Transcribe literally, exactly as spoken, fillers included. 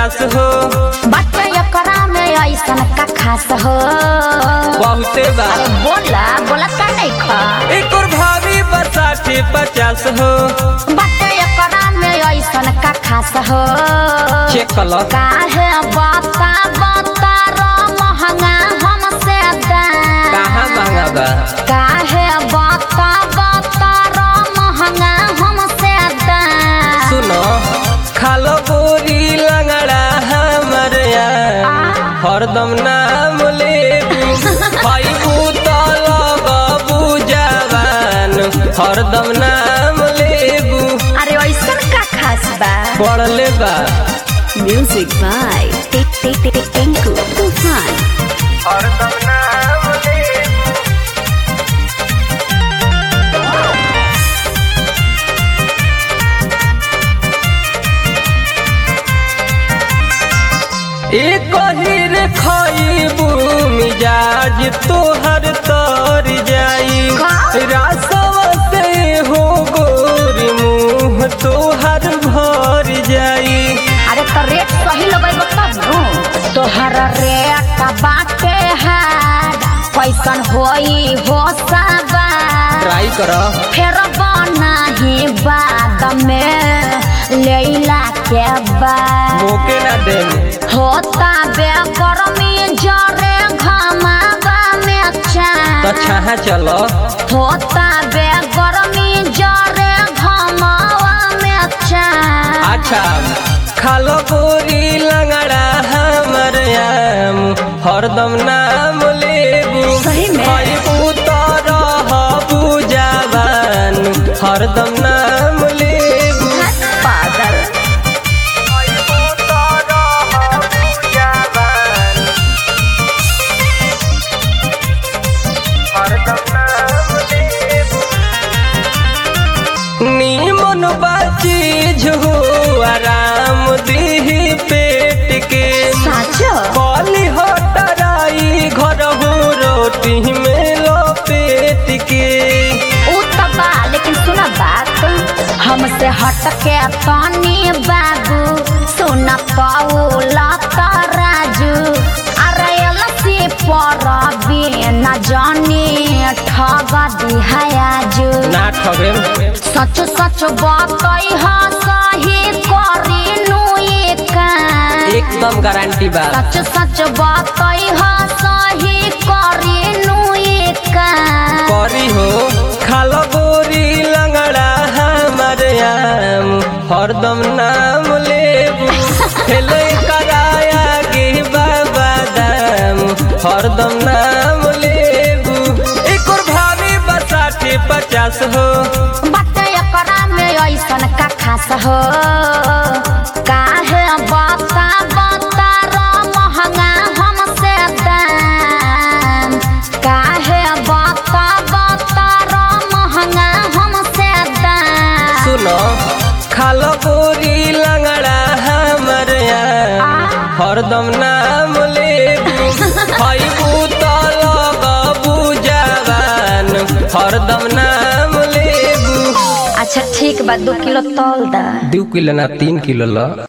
पचास हो। बटे एकरा में ऐसन का खास हो बहुते बा। अरे बोला बोला का नहीं खा एक और भाभी बसाठी पचास हो। बटे एकरा में ऐसन का खास हो चेक कलो काहे बता बता रो महंगा हमसे दाम कहाँ महंगा बा काहे बता बता रो महंगा हमसे दाम सुनो खालो गोरी लंगड़ा हमर यार हरदम नाम लेबू खाइबू तो लगबू जवान हरदम नाम लेबू। अरे ऐसन का खास बा पढ़ले बा म्यूजिक बाय टिंकू तूफान हरदम नाम लेबू। एक हिर खाइबू मिजाज तोहर तर जाई रासवा से हो गोरी मुँह तोहर भर जाई। अरे तो रेट सही लगेगा तब नु तोहर रेट बाटे है कैसन होई हो सबा ट्राई करो फिर बनाही बाद में लैला के बाद मौके ना दे होता बे गर्मी जरे घमावा में चान तो छहा चलो होता बे गर्मी जरे घमावा में चान अच्छा खालो गोरी लंगड़ा हमर आम हरदम नाम लेबू सही में? खाइबू तो रहबू जवान हरदम नाम लेबू। पागल खाइबू तो रहबू जवान हरदम नाम लेबू। नीमन बाचीज हो आराम दीही पेट के साचो कली हटराई घर हो रोटी में लपेट के। उ तबा लेकिन सुना बात हमसे हट के पानी बाबू सुना पाऊला तराजू अरे लसी पर बिना जानी ठग दिहाजू ना ठगे सच सच बताई हा सही करी नु एकदम गारंटी बा सच सच बताई हा सही करी नु करी हो खालो गोरी लंगड़ा हमर आम हरदम नाम लेबू खेले कराया गे बाबा दाम हरदम नाम लेबू। एक और भाभी बसाठी पचास हो। बटे एकरा में ऐसन का खास हो काहे बता बता रो महंगा हमसे दाम काहे बता बता रो महंगा हमसे दाम सुनो खालो गोरी लंगड़ा हमर आम हरदम नाम लेबू खाइबू तो लगबू जवान हरदम नाम लेबू। अच्छा ठीक बा दो किलो तौल दा दो किलो ना तीन किलो ला।